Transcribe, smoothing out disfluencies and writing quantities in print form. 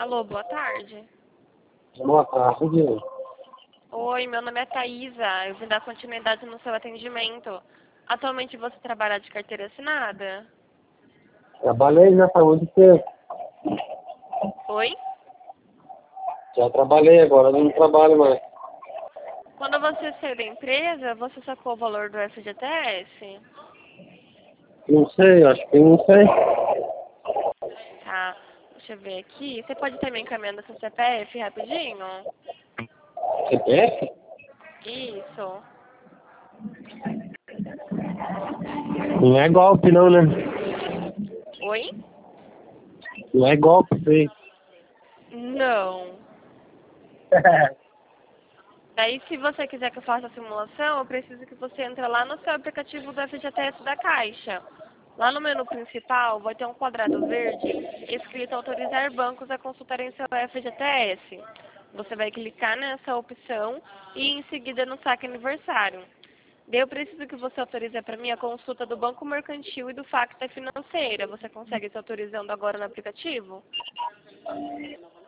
Alô, boa tarde. Boa tarde. Oi, meu nome é Thaisa. Eu vim dar continuidade no seu atendimento. Atualmente você trabalha de carteira assinada? Trabalhei já faz muito tempo. Oi? Já trabalhei, agora não trabalho mais. Quando você saiu da empresa, você sacou o valor do FGTS? Não sei, acho que não sei. Tá. Deixa eu ver aqui. Você pode estar me encaminhando seu CPF rapidinho? CPF? Isso. Não é golpe não, né? Oi? Não é golpe, sei. Não. Daí, se você quiser que eu faça a simulação, eu preciso que você entre lá no seu aplicativo do FGTS da Caixa. Lá no menu principal vai ter um quadrado verde escrito autorizar bancos a consultarem seu FGTS. Você vai clicar nessa opção e em seguida no saque aniversário. Daí eu preciso que você autorize para mim a consulta do Banco Mercantil e do Facta Financeira. Você consegue se autorizando agora no aplicativo?